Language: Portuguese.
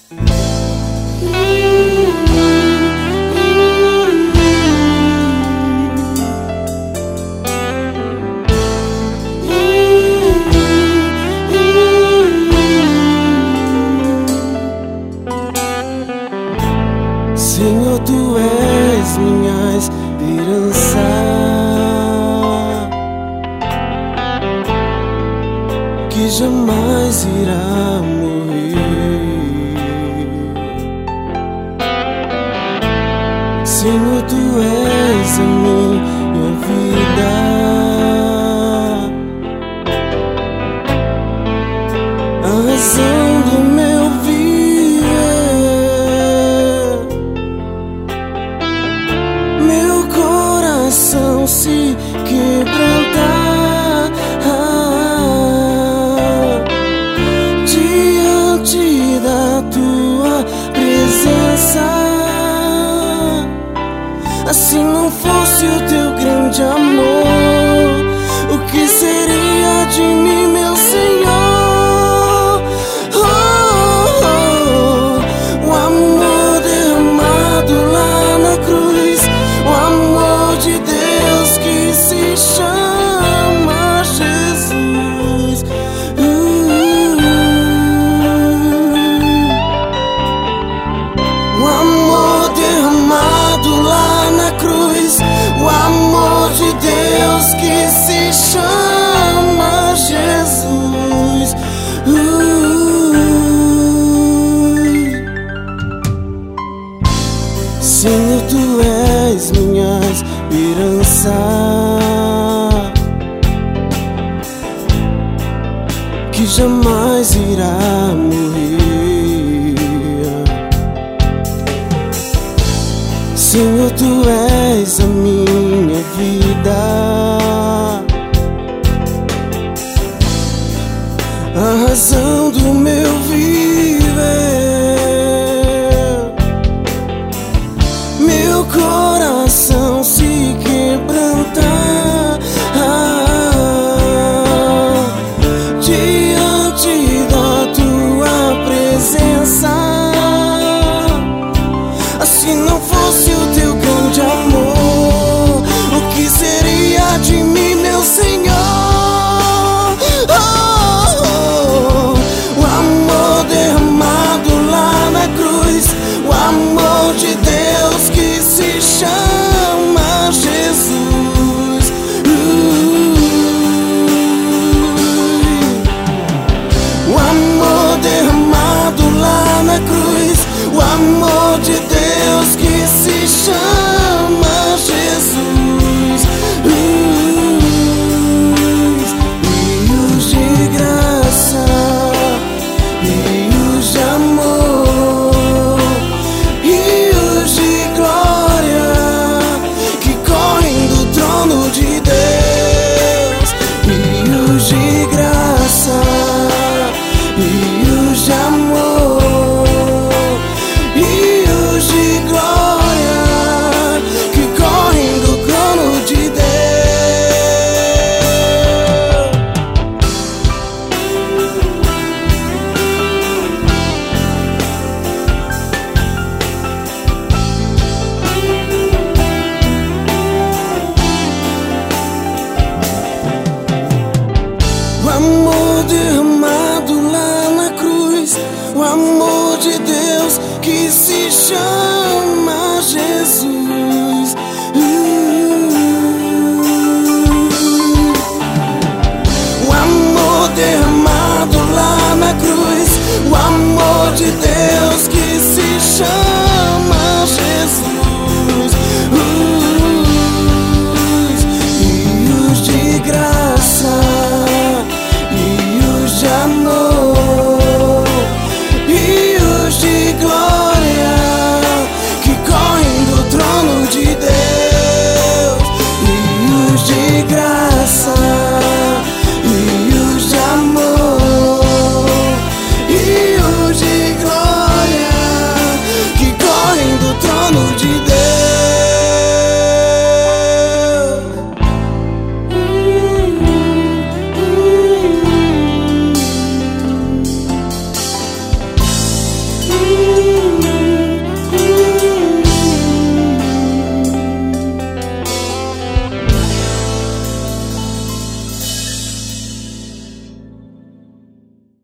Senhor, Tu és minha esperança, que jamais irá morrer. Senhor, Tu és a minha vida, a razão do meu viver. Meu coração se quebrantar diante da Tua presença. Se não fosse o Teu grande amor, o que seria de mim, meu Senhor? O amor derramado lá na cruz, o amor de Deus que se chama Jesus. O amor derramado lá na cruz, o amor de Deus que se chama Jesus. Senhor, Tu és minha esperança, que jamais irá morrer. Senhor, Tu és a minha vida, a razão do meu viver. Meu coração se quebrantar diante da Tua presença. Se não fosse o Teu grande amor, o que seria de mim, meu Senhor? O amor derramado lá na cruz, o amor de Deus que se chama Jesus. O amor derramado lá na cruz, o amor de Deus que se chama Jesus. Rios de graça, rios de amor, rios de glória que correm do trono de Deus. Rios de graça, rios de amor, rios de glória que correm do trono de Deus. O amor derramado lá na cruz, o amor de Deus que se chama Jesus. O amor derramado lá na cruz, o amor de Deus